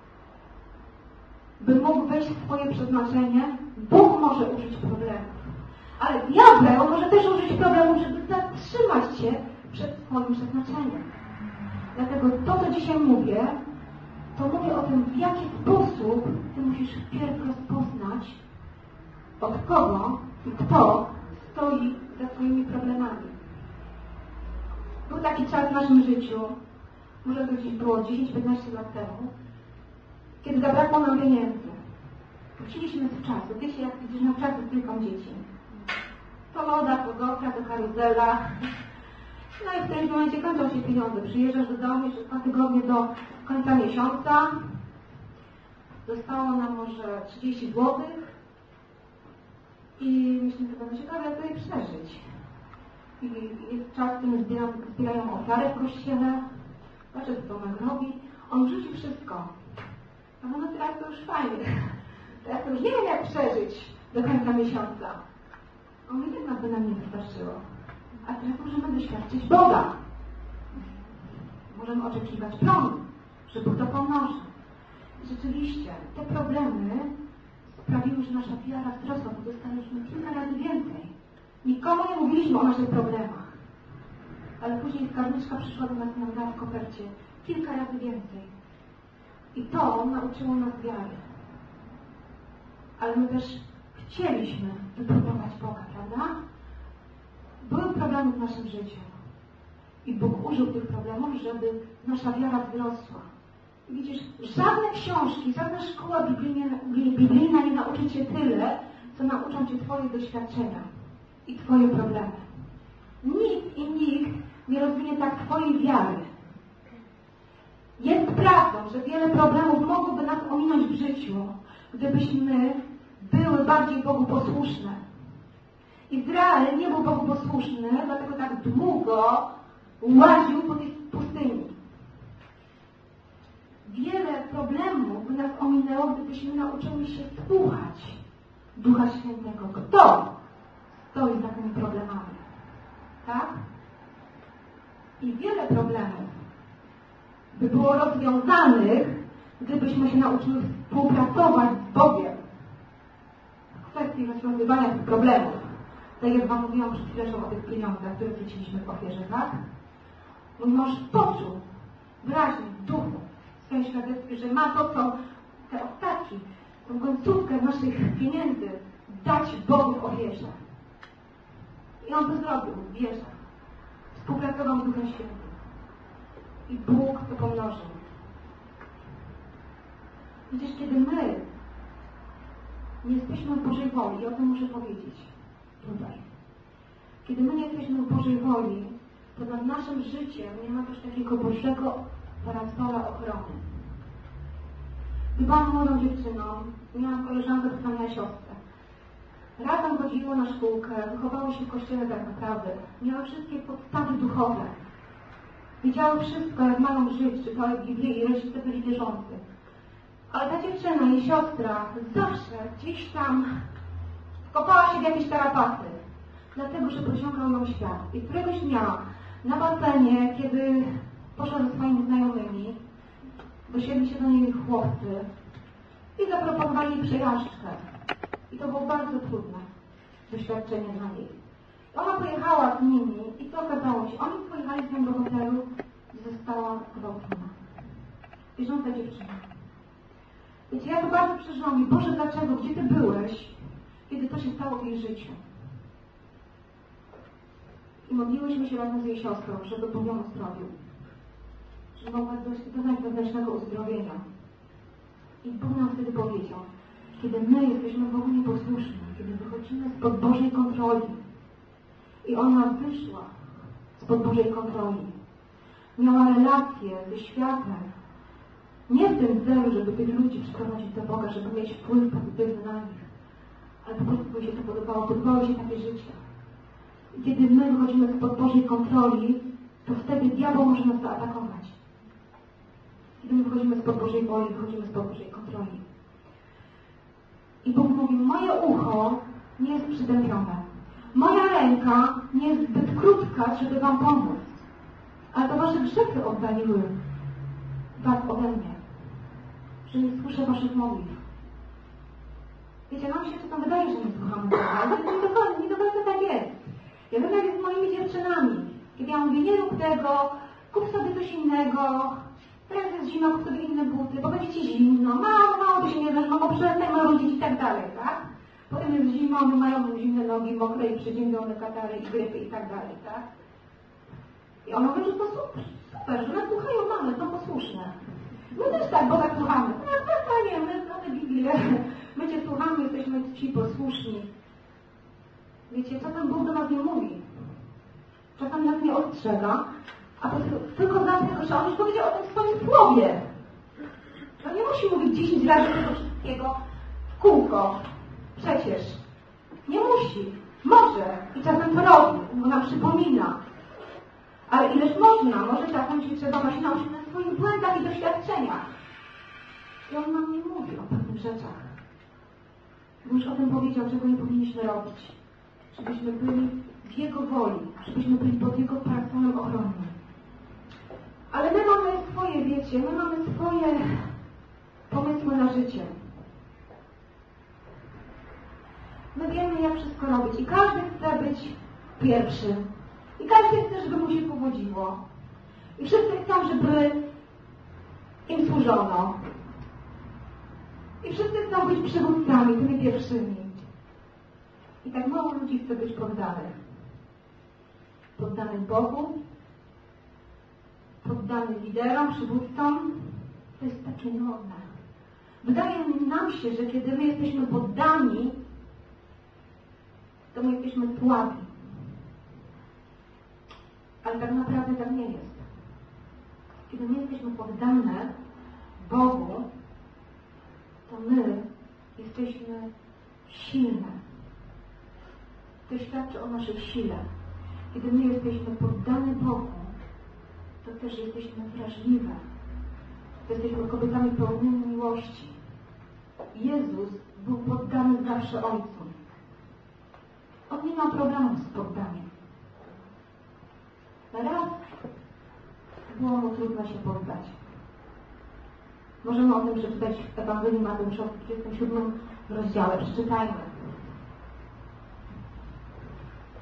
By mógł wejść w swoje przeznaczenie, Bóg może użyć problemów. Ale diabeł może też użyć problemu, żeby zatrzymać cię przed swoim przeznaczeniem. Dlatego to, co dzisiaj mówię, to mówię o tym, w jaki sposób ty musisz wpierw rozpoznać, od kogo i kto stoi za twoimi problemami. Był taki czas w naszym życiu, może to gdzieś było dziesięć piętnaście lat temu, kiedy zabrakło nam pieniędzy. Wróciliśmy z czasu. Wiecie, jak widzisz na czas z trójką dzieci. To loda, to goka, to karuzela. No i w którymś momencie kończą się pieniądze. Przyjeżdżasz do domu jeszcze dwa tygodnie do końca miesiąca. Zostało nam może trzydzieści złotych. I myślę, że to będzie ciekawe, jak to je przeżyć. I jest czas, w którym zbierają, zbierają ofiarę w kościele. Patrzę, co Tomek robi. On rzuci wszystko. A no teraz to już fajnie. Teraz to już nie wiem, jak przeżyć do końca miesiąca. On nie wiem, by nam nie wystarczyło. A teraz możemy doświadczyć Boga. Możemy oczekiwać plonu, że Bóg to pomoże. Rzeczywiście, te problemy sprawiły, że nasza wiara wzrosła, bo dostaliśmy kilka razy więcej. Nikomu nie mówiliśmy o naszych problemach. Ale później skarbniczka przyszła do nas i nam dała w kopercie kilka razy więcej. I to nauczyło nas wiary. Ale my też chcieliśmy wypróbować Boga, prawda? Były problemy w naszym życiu. I Bóg użył tych problemów, żeby nasza wiara wzrosła. I widzisz, żadne książki, żadna szkoła biblijna, biblijna nie nauczy cię tyle, co nauczą cię twoje doświadczenia i twoje problemy. Nikt i nikt nie rozwinie tak twojej wiary. Jest prawdą, że wiele problemów mogłoby nas ominąć w życiu, gdybyśmy były bardziej Bogu posłuszne. Izrael nie był Bogu posłuszny, dlatego tak długo łaził po tej pustyni. Wiele problemów by nas ominęło, gdybyśmy nauczyły się słuchać Ducha Świętego. Kto stoi za tymi problemami? Tak? I wiele problemów by było rozwiązanych, gdybyśmy się nauczyły współpracować z Bogiem w kwestii rozwiązywania tych problemów. Tak jak Wam mówiłam przed chwilą o tych pieniądzach, które wrzuciliśmy w ofierze, tak? Mój mąż poczuł, wyraźnie w duchu w swoim świadectwie, że ma to, co te ostatki, tą końcówkę naszych pieniędzy dać Bogu w ofierze. I on to zrobił, wierzę. Współpracował z Duchem Świętym. I Bóg to pomnożył. Przecież kiedy my nie jesteśmy w Bożej woli, i o tym muszę powiedzieć tutaj. Kiedy my nie jesteśmy w Bożej woli, to nad naszym życiem nie ma też takiego Bożego parasola ochrony. Gdy byłam młodą dziewczyną, miałam koleżankę, która miała siostrę. Razem chodziło na szkółkę, wychowały się w kościele tak naprawdę. Miały wszystkie podstawy duchowe. Wiedziały wszystko, jak mają żyć, czytały Biblię i rodzice byli wierzący. Ale ta dziewczyna, jej siostra, zawsze gdzieś tam wkopała się w jakieś tarapaty. Dlatego, że pociągał ją świat. I któregoś dnia na basenie, kiedy poszła ze swoimi znajomymi, dosiedli się do niej chłopcy i zaproponowali jej przejażdżkę. I to było bardzo trudne doświadczenie dla niej. Ona pojechała z nimi i co okazało się? Oni pojechali z nią do hotelu i została gwałcona. Wierząca dziewczyna. Wiecie, ja to bardzo przeżyłam. I Boże, dlaczego? Gdzie Ty byłeś, kiedy to się stało w jej życiu? I modliłyśmy się razem z jej siostrą, żeby Bóg ją uzdrowił. Żeby mogła doznać wewnętrznego uzdrowienia. I Bóg nam wtedy powiedział, kiedy my jesteśmy Bogu nieposłuszni, kiedy wychodzimy spod Bożej kontroli i ona wyszła spod Bożej kontroli, miała relację ze światem, nie w tym celu, żeby tych ludzi przyprowadzić do Boga, żeby mieć wpływ pozytywny na nich, ale po prostu jej się to podobało, podobało się takie życie. I kiedy my wychodzimy spod Bożej kontroli, to wtedy diabeł może nas zaatakować. Kiedy my wychodzimy spod Bożej woli, wychodzimy spod Bożej kontroli. I Bóg mówi, moje ucho nie jest przytępione. Moja ręka nie jest zbyt krótka, żeby wam pomóc. Ale to wasze grzechy oddaliły was ode mnie. Że nie słyszę waszych modlitw. Wiecie, nam się czasem wydaje, że nie słuchamy Boga, ale nie do końca, nie do końca tak jest. Ja wiem, jak jest z moimi dziewczynami. Kiedy ja mówię, nie rób tego, kup sobie coś innego, teraz jest zimno, kup sobie inne buty, bo będzie ci zimno, mało, mało, to się nie zaczną, bo przestań marudzić i tak dalej, tak? Potem jest zima, one mają zimne nogi, mokre i przeziębione katary i grypy i tak dalej, tak? I one mówią, że to super, super, że nas słuchają mamy, są posłuszne. My też tak Boga słuchamy. No tak, Panie, my znamy Biblię, my Cię słuchamy, jesteśmy Ci posłuszni. Wiecie, czasem Bóg do nas nie mówi. Czasem nas nie ostrzega, a to tylko dlatego, że On już powiedział o tym w swoim słowie. To nie musi mówić dziesięć razy tego wszystkiego w kółko. Przecież. Nie musi. Może. I czasem to robi, bo nam przypomina. Ale ileż można? Może czasem się trzeba właśnie nauczyć na swoich błędach i doświadczeniach. I On nam nie mówi o pewnych rzeczach. Bo już o tym powiedział, czego nie powinniśmy robić. Żebyśmy byli w Jego woli. Żebyśmy byli pod Jego parasolem ochronnym. Ale my mamy swoje, wiecie, my mamy swoje pomysły na życie. My wiemy, jak wszystko robić. I każdy chce być pierwszy. I każdy chce, żeby mu się powodziło. I wszyscy chcą, żeby im służono. I wszyscy chcą być przywódcami, tymi pierwszymi. I tak mało ludzi chce być poddanych. Poddanych Bogu, poddanych liderom, przywódcom. To jest takie nudne. Wydaje nam się, że kiedy my jesteśmy poddani, to my jesteśmy słabi. Ale tak naprawdę tak nie jest. Kiedy my jesteśmy poddane Bogu, to my jesteśmy silne. To świadczy o naszej sile. Kiedy my jesteśmy poddane Bogu, to też jesteśmy wrażliwe. To jesteśmy kobietami pełnymi miłości. Jezus był poddany zawsze Ojcu. On nie ma problemu z poddaniem. Raz było mu trudno się poddać. Możemy o tym przeczytać w Ewangelii Mateusza w trzydziestym siódmym rozdziale. Przeczytajmy.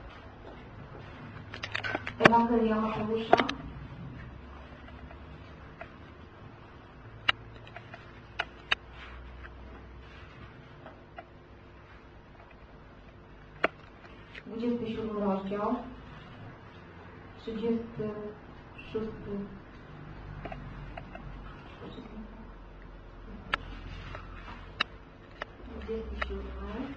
Ewangelia Mateusza, dwudziesty siódmy rozdział, trzydziesty szósty. dwudziesty siódmy.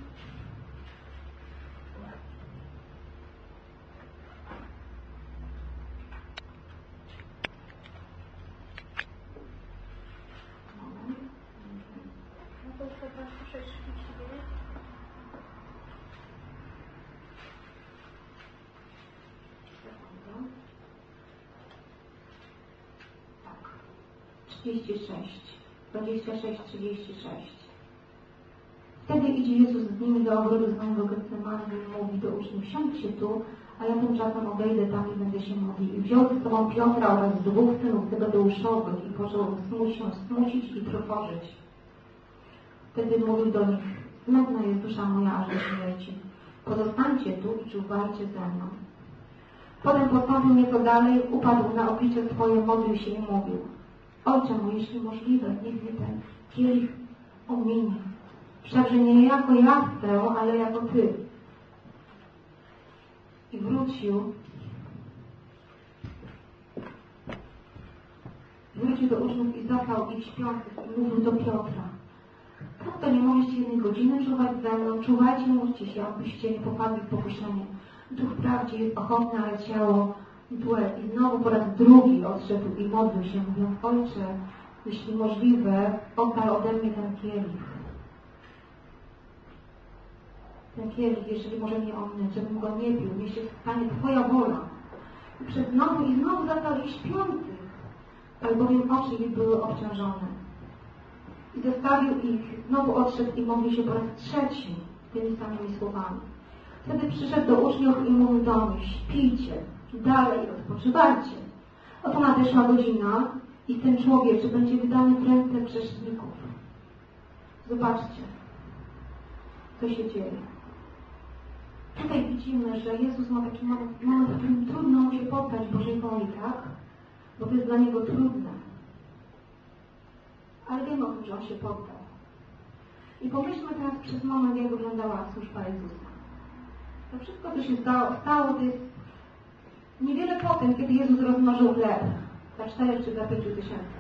trzydzieści sześć, dwadzieścia sześć, trzydzieści sześć. Wtedy idzie Jezus z nimi do ogrodu zwanego Getsemani i mówi do uczniów: siądźcie tu, a ja tymczasem odejdę tam i będę się modlił. I wziął ze sobą Piotra oraz dwóch synów Zebedeuszowych i począł się smucić i trwożyć. Wtedy mówił do nich: smętna jest dusza moja aż do śmierci. Pozostańcie tu i czuwajcie ze mną. Potem postąpił nieco dalej, upadł na oblicze swoje, modlił się i mówił: Ojcze mój, jeśli możliwe, niech mnie ten kielich ominie. Wszakże nie jako ja chcę, ale jako Ty. I wrócił, wrócił do uczniów i zastał ich śpiących i mówił do Piotra: tak to nie mogliście jednej godziny czuwać ze mną, czuwajcie, módlcie się, abyście nie popadli w pokuszenie. Duch wprawdzie jest ochotny, ale ciało mdłe. I znowu po raz drugi odszedł i modlił się, mówiąc: Ojcze, jeśli możliwe, oddal ode mnie ten kielich. Ten kielich, jeżeli może nie ominąć, żebym go nie pił, niech się stanie Twoja wola. I przez znowu i znowu zastał ich śpiących, albowiem oczy ich były obciążone. I zostawił ich, znowu odszedł i modlił się po raz trzeci tymi samymi słowami. Wtedy przyszedł do uczniów i mówił do nich: śpijcie, dalej odpoczywajcie. Oto nadeszła godzina i ten człowiek, czy będzie wydany w ręce grzeszników. Zobaczcie, co się dzieje. Tutaj widzimy, że Jezus ma taki moment, moment, w którym trudno mu się poddać Bożej woli, tak? Bo to jest dla Niego trudne. Ale wiemy o tym, że On się poddał. I pomyślmy teraz przez moment, jak wyglądała służba Jezusa. To wszystko, co się stało, stało, to jest niewiele po tym, kiedy Jezus rozmnożył chleb dla czterech czy dla pięciu tysięcy.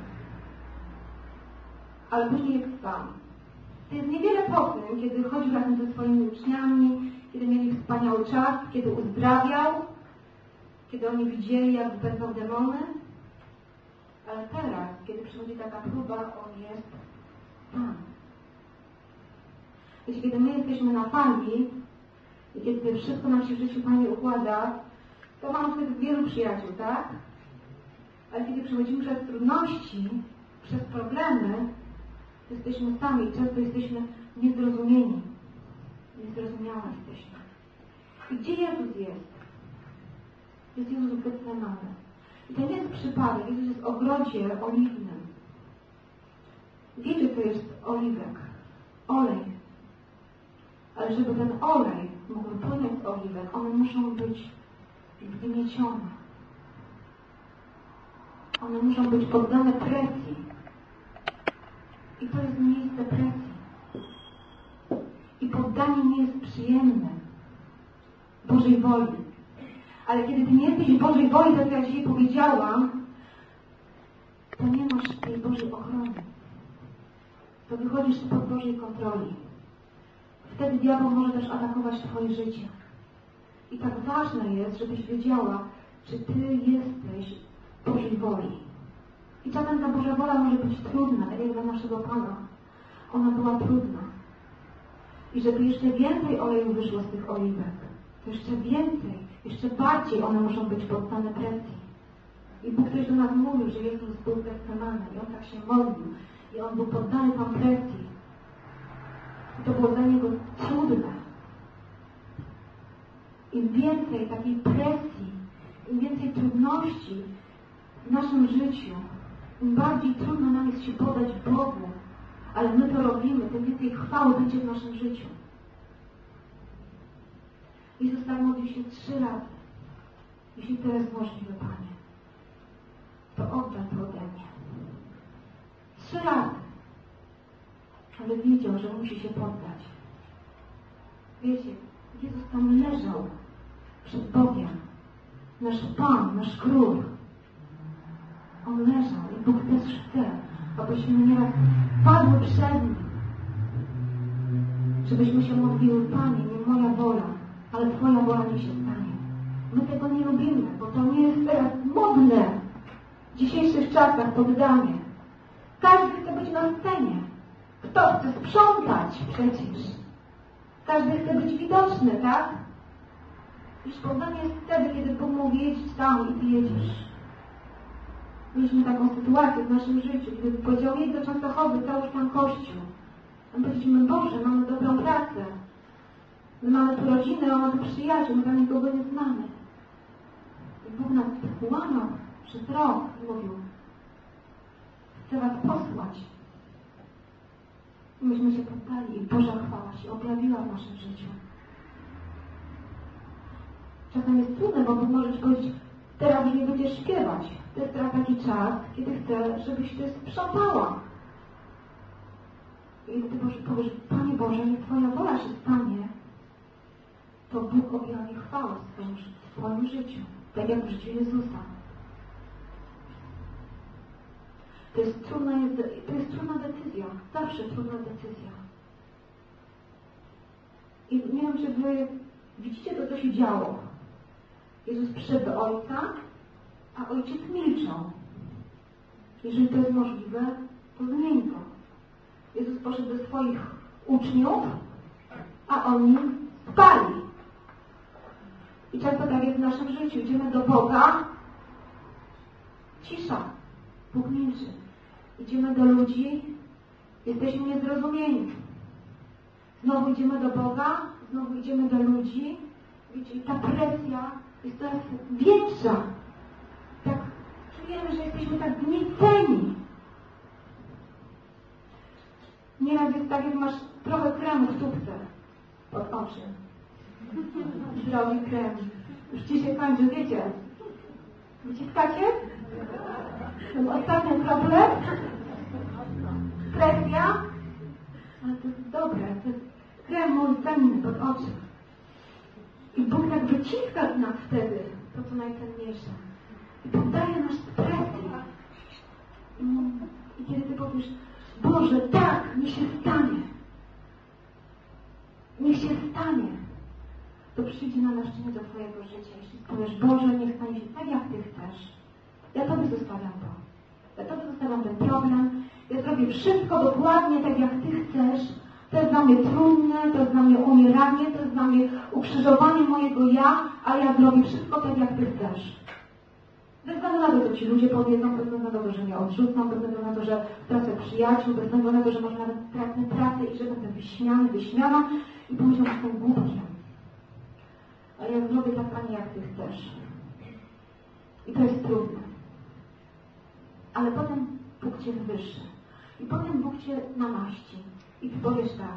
Ale później jest sam. To jest niewiele po tym, kiedy chodził razem ze swoimi uczniami, kiedy mieli wspaniały czas, kiedy uzdrawiał, kiedy oni widzieli, jak wypędzał demony. Ale teraz, kiedy przychodzi taka próba, On jest tam. Wiecie, kiedy my jesteśmy na fali i kiedy wszystko nam się w życiu fajnie układa, to mamy wtedy wielu przyjaciół, tak? Ale kiedy przechodzimy przez trudności, przez problemy, to jesteśmy sami i często jesteśmy niezrozumieni. Niezrozumiałe jesteśmy. I gdzie Jezus jest? Jest Jezus w Getsemanie. I to nie jest przypadek. Jezus jest w ogrodzie oliwnym. Wiecie, co jest oliwek? Olej. Ale żeby ten olej mógł płynąć z oliwek, one muszą być wymiecione. One muszą być poddane presji. I to jest miejsce presji. I poddanie nie jest przyjemne Bożej woli. Ale kiedy Ty nie jesteś w Bożej woli, tak jak dzisiaj powiedziałam, to nie masz tej Bożej ochrony. To wychodzisz spod Bożej kontroli. Wtedy diabeł może też atakować Twoje życie. I tak ważne jest, żebyś wiedziała, czy Ty jesteś w Bożej woli. I czasem ta Boża wola może być trudna, tak jak dla naszego Pana. Ona była trudna. I żeby jeszcze więcej oleju wyszło z tych oliwek, to jeszcze więcej, jeszcze bardziej one muszą być poddane presji. I Bóg też do nas mówił, że Jezus był w Getsemanie i On tak się modlił. I On był poddany tam presji. I to było dla Niego trudne. Im więcej takiej presji, im więcej trudności w naszym życiu, im bardziej trudno nam jest się poddać Bogu, ale my to robimy, tym więcej chwały będzie w naszym życiu. Jezus tak modlił się trzy razy. Jeśli to jest możliwe, Panie, to oddaj to ode mnie. Trzy razy. Ale wiedział, że musi się poddać. Wiecie, Jezus tam leżał przed Bogiem. Nasz Pan, nasz Król. On leżał i Bóg też chce, abyśmy nieraz padły przed Nim. Żebyśmy się modliły, Panie, nie moja wola, ale Twoja wola niech się stanie. My tego nie lubimy, bo to nie jest teraz modne w dzisiejszych czasach poddanie. Każdy chce być na scenie. Kto chce sprzątać przecież? Każdy chce być widoczny, tak? Już poddanie jest wtedy, kiedy Bóg mówi, jedź tam i Ty jedziesz. Mieliśmy taką sytuację w naszym życiu, kiedy powiedział, jedź do Częstochowy, załóż tam kościół. A my powiedzieliśmy, Boże, mamy dobrą pracę. My mamy tu rodzinę, mamy tu przyjaciół, my tam nikogo nie znamy. I Bóg nas łamał przez rok i mówił, chcę was posłać. I myśmy się poddali i Boża chwała się objawiła w naszym życiu. Czasem jest trudne, bo Bóg może ci powiedzieć, teraz już nie będziesz śpiewać. To jest teraz taki czas, kiedy chcę, żebyś Ty sprzątała. I Ty powiesz, Panie Boże, niech Twoja wola się stanie, to Bóg objawi chwałę w swoim, w swoim życiu, tak jak w życiu Jezusa. To jest trudna, to jest trudna decyzja, zawsze trudna decyzja. I nie wiem, czy Wy widzicie to, co się działo. Jezus przyszedł do Ojca, a Ojciec milczał. Jeżeli to jest możliwe, to zmień to. Jezus poszedł do swoich uczniów, a oni spali. I często tak jest w naszym życiu. Idziemy do Boga, cisza, Bóg milczy. Idziemy do ludzi, jesteśmy niezrozumieni. Znowu idziemy do Boga, znowu idziemy do ludzi. Wiecie, i ta presja jest coraz większa. Tak czujemy, że jesteśmy tak znieceni. Nieraz jest tak, jak masz trochę kremu w tubce pod oczy. Zdrowy krem. Już Ci się kończy, wiecie. Wyciskacie? Ten ostatni problem. Presja. Ale to jest dobre. To jest krem multivitaminy pod oczy. I Bóg tak wyciska nas wtedy to, co najcenniejsze. I poddaje nas presji. I, I kiedy Ty powiesz, Boże, tak, niech się stanie. Niech się stanie. To przyjdzie na naszczynie do Twojego życia. Jeśli powiesz, Boże, niech stanie się tak, jak Ty chcesz. Ja Tobie zostawiam to. Ja Tobie zostawiam ten problem. Ja zrobię wszystko dokładnie tak, jak Ty chcesz. To jest dla mnie trudne, to jest dla mnie umieranie, to jest dla mnie ukrzyżowanie mojego ja, a ja zrobię wszystko tak, jak Ty chcesz. Bez względu na to, co Ci ludzie powiedzą, bez względu na to, że mnie odrzucą, bez względu na to, że tracę przyjaciół, bez względu na to, że może nawet tracę pracę i że będę wyśmiany, wyśmiana i pomyślą, że jestem głupkiem. Ale ja zrobię tak, Panie, jak Ty chcesz. I to jest trudne. Ale potem Bóg Cię wywyższy. I potem Bóg Cię namaści. I Ty powiesz tak.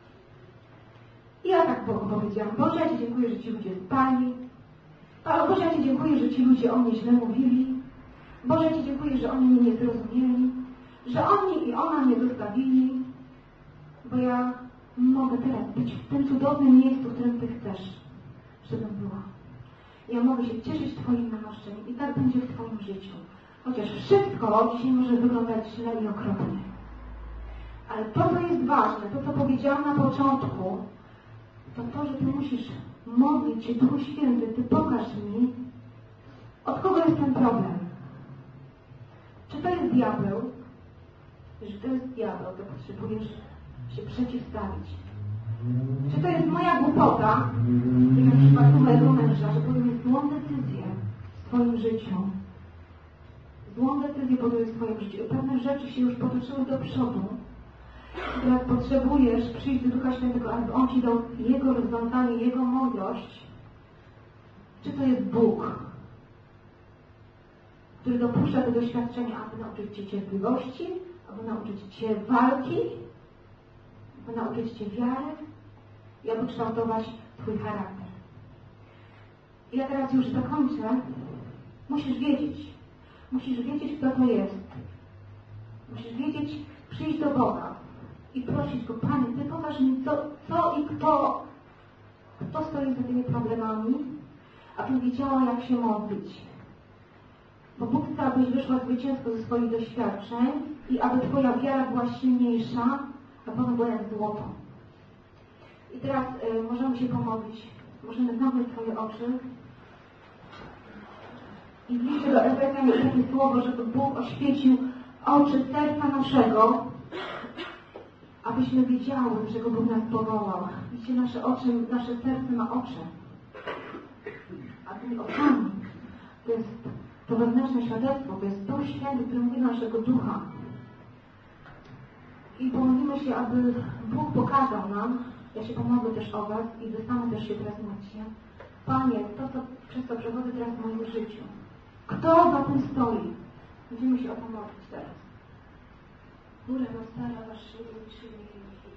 I ja tak Bogu powiedziałam, Boże, ja Ci dziękuję, że Ci ludzie spali. Ale Boże, ja Ci dziękuję, że Ci ludzie o mnie źle mówili. Boże, ja Ci dziękuję, że oni mnie nie zrozumieli. Że oni i ona mnie zostawili. Bo ja mogę teraz być w tym cudownym miejscu, w którym Ty chcesz, żebym była. Ja mogę się cieszyć Twoim namaszczeniem i tak będzie w Twoim życiu. Chociaż wszystko dzisiaj może wyglądać źle i okropnie. Ale to, co jest ważne, to, co powiedziałam na początku, to to, że Ty musisz modlić się, Duchu Święty, Ty pokaż mi, od kogo jest ten problem. Czy to jest diabeł? Jeżeli to jest diabeł, to potrzebujesz się przeciwstawić. Czy to jest moja głupota, tak jak w przypadku mojego męża, że podjął złą decyzję w swoim życiu. Złą decyzję podjął w swoim życiu. Pewne rzeczy się już potoczyły do przodu. Teraz potrzebujesz przyjść do Ducha Świętego, aby On Ci dał Jego rozwiązanie, Jego mądrość. Czy to jest Bóg, który dopuszcza te doświadczenia, aby nauczyć Cię cierpliwości, aby nauczyć Cię walki, aby nauczyć Cię wiary i aby kształtować Twój charakter. I ja teraz już zakończę. Musisz wiedzieć. Musisz wiedzieć, kto to jest. Musisz wiedzieć, przyjść do Boga i prosić Go, Panie, Ty pokaż mi, co, co i kto, kto stoi za tymi problemami, abym wiedziała, jak się modlić. Bo Bóg chce, abyś wyszła zwycięsko ze swoich doświadczeń i aby Twoja wiara była silniejsza, a potem była jak złoto. I teraz y, możemy się pomodlić. Możemy zamknąć Twoje oczy. I w liście do Efezjan jest takie słowo, żeby Bóg oświecił oczy serca naszego, abyśmy wiedziały, czego Bóg nas powołał. Widzicie, nasze oczy, nasze serce ma oczy. A tymi oczami to jest to wewnętrzne świadectwo, to jest Duch Święty, który mówi do naszego ducha. I pomodlimy się, aby Bóg pokazał nam, ja się pomogę też o Was i Wy sami też się teraz modlcie. Panie, to, co, przez co przechodzę teraz w moim życiu, kto za tym stoi? Będziemy się o to modlić teraz. Górę rozstara Was siły i siły i siły.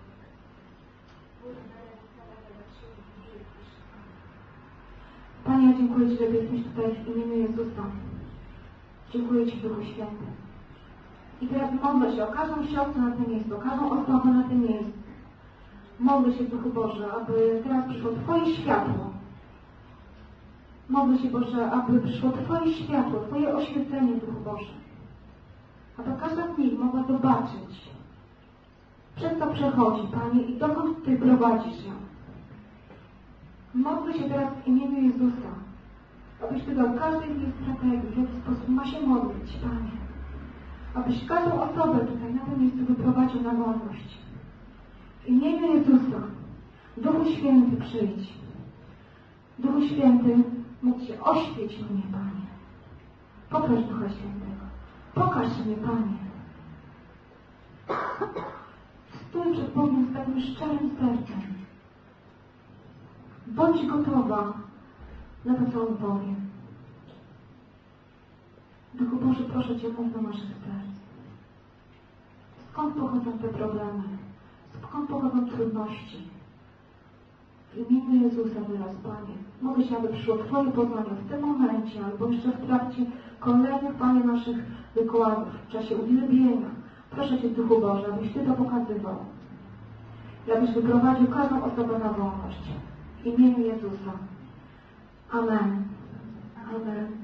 Panie, ja dziękuję Ci, że jesteś tutaj w imieniu Jezusa. Dziękuję Ci, Duchu Święty. I teraz modlę się o każdą siostrę na tym miejscu, o każdą osobę na tym miejscu. Modlę się, Duchu Boże, aby teraz przyszło Twoje światło. Modlę się, Boże, aby przyszło Twoje światło, Twoje oświecenie, Duchu Boże. Aby każda z nich mogła zobaczyć, przez co przechodzi, Panie, i dokąd Ty prowadzisz ją. Modlę się teraz w imieniu Jezusa, abyś Ty dał każdej z nich strategii, w jaki sposób ma się modlić, Panie. Abyś każdą osobę tutaj na tym miejscu wyprowadził na wolność. W imieniu Jezusa, Duchu Święty, przyjdź. Duchu Święty, módl się, oświeć mnie, Panie. Pokaż Ducha Świętego. Pokaż mnie, Panie. Stój przed Bogiem z takim szczerym sercem. Bądź gotowa na to, co On powie. Duchu Boże, proszę Cię, mów do naszych serc. Skąd pochodzą te problemy? Skąd pochodzą trudności? W imieniu Jezusa wyraz, Panie. Mogę się, aby przyszło Twoje poznanie w tym momencie, albo jeszcze w trakcie kolejnych, Panie, naszych wykładów, w czasie uwielbienia. Proszę Cię, Duchu Boże, abyś Ty to pokazywał. I abyś wyprowadził każdą osobę na wolność. W imieniu Jezusa. Amen. Amen.